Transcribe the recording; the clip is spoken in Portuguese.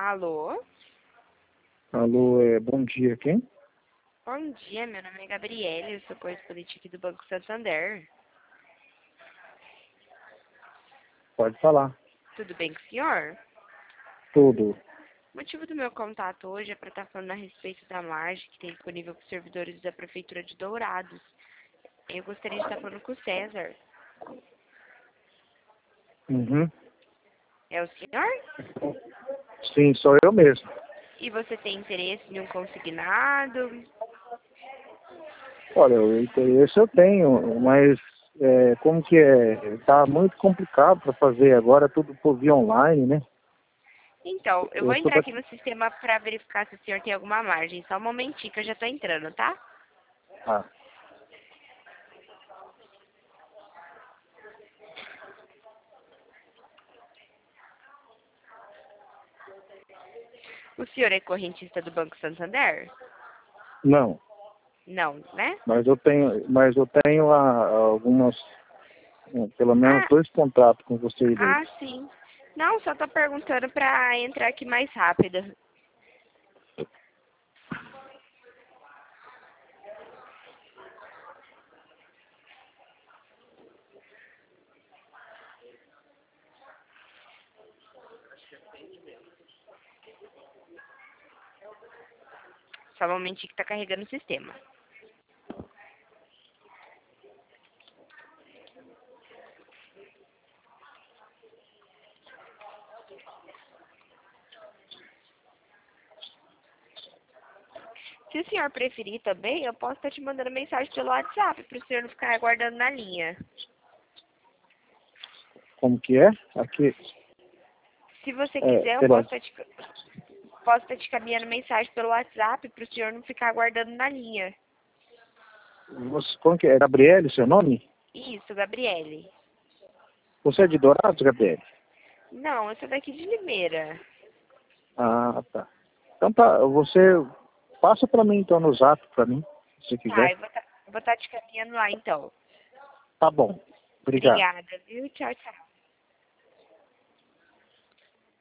Alô? Alô, bom dia, quem? Bom dia, meu nome é Gabriele, eu sou correspondente aqui do Banco Santander. Pode falar. Tudo bem com o senhor? Tudo. O motivo do meu contato hoje é para estar falando a respeito da margem que tem disponível para os servidores da Prefeitura de Dourados. Eu gostaria de estar falando com o César. Uhum. É o senhor? Sim, sou eu mesmo. E você tem interesse em um consignado? Olha, o interesse eu tenho, mas como que é? Tá muito complicado para fazer agora, tudo por via online, né? Então, eu vou Eu sou entrar da... aqui no sistema para verificar se o senhor tem alguma margem. Só um momentinho que eu já estou entrando, tá? Ah, O senhor é correntista do Banco Santander? não, Não, né? mas eu tenho algumas, pelo menos Ah, 2 contratos com vocês aí. sim. Não, só tô perguntando para entrar aqui mais rápido. Só um momentinho que tá carregando o sistema. Se o senhor preferir também, eu posso estar te mandando mensagem pelo WhatsApp para o senhor não ficar aguardando na linha. Como que é? Aqui, Se você quiser, eu pela... posso estar te caminhando mensagem pelo WhatsApp para o senhor não ficar aguardando na linha. Como que é? Gabriele, seu nome? Isso, Gabriele. Você é de Dourados, Gabriele? Não, eu sou daqui de Limeira. Ah, tá. Então tá, você passa para mim então no zap para mim, se Tá, quiser. eu vou estar te caminhando lá então. Tá bom. Obrigado. Obrigada, viu? Tchau, tchau.